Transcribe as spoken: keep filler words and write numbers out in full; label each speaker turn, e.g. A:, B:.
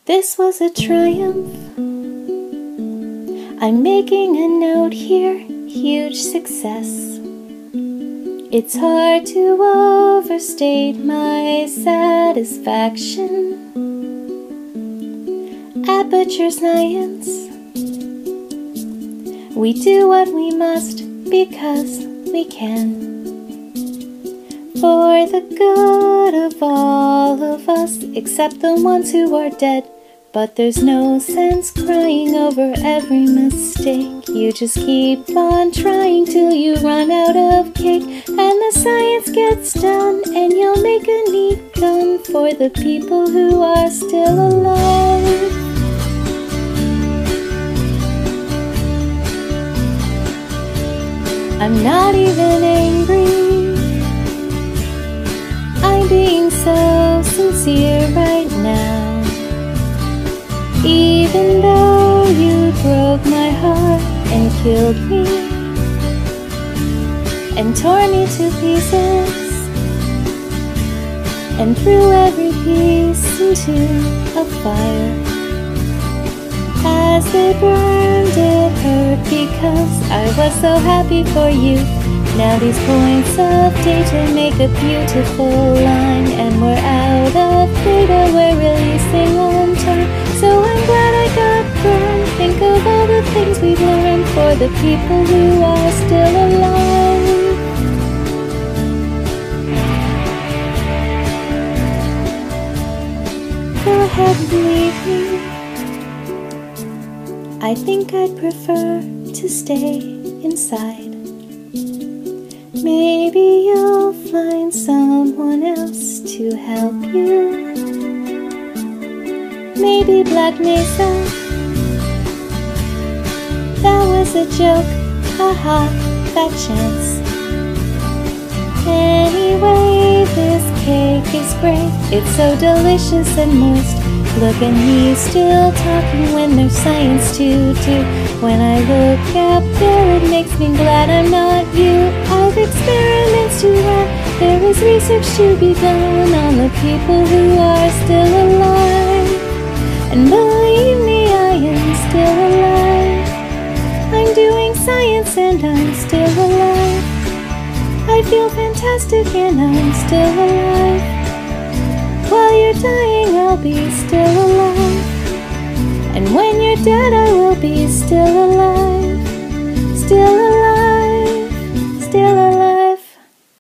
A: This was a triumph. I'm making a note here, huge success. It's hard to overstate my satisfaction. Aperture Science. We do what we must because we can. For the good of all of us, except the ones who are dead. But there's no sense crying over every mistake. You just keep on trying till you run out of cake. And the science gets done, and you'll make a neat gun for the people who are still alive. I'm not even angry. I'm being so sincere right now. Even though you broke my heart and killed me and tore me to pieces and threw every piece into a fire. As they burned, it hurt because I was so happy for you. Now these points of data make a beautiful line, and we're out of data, we're releasing on time. So I'm glad I got burned. Think of all the things we've learned for the people who are still alive. Go ahead and leave me. I think I'd prefer to stay inside. Maybe you'll find someone else to help you. Maybe Black Mesa. That was a joke, haha, fat chance. Anyway, this cake is great. It's so delicious and moist. Look, and he's still talking when there's science to do. When I look up there, it makes me glad I'm not you. I've experiments to run. There is research to be done on the people who are still alive. And believe me, I am still alive. I'm doing science and I'm still alive. I feel fantastic and I'm still alive. While you're dying, I'll be still alive. And when you're dead, I will be still alive. Still alive.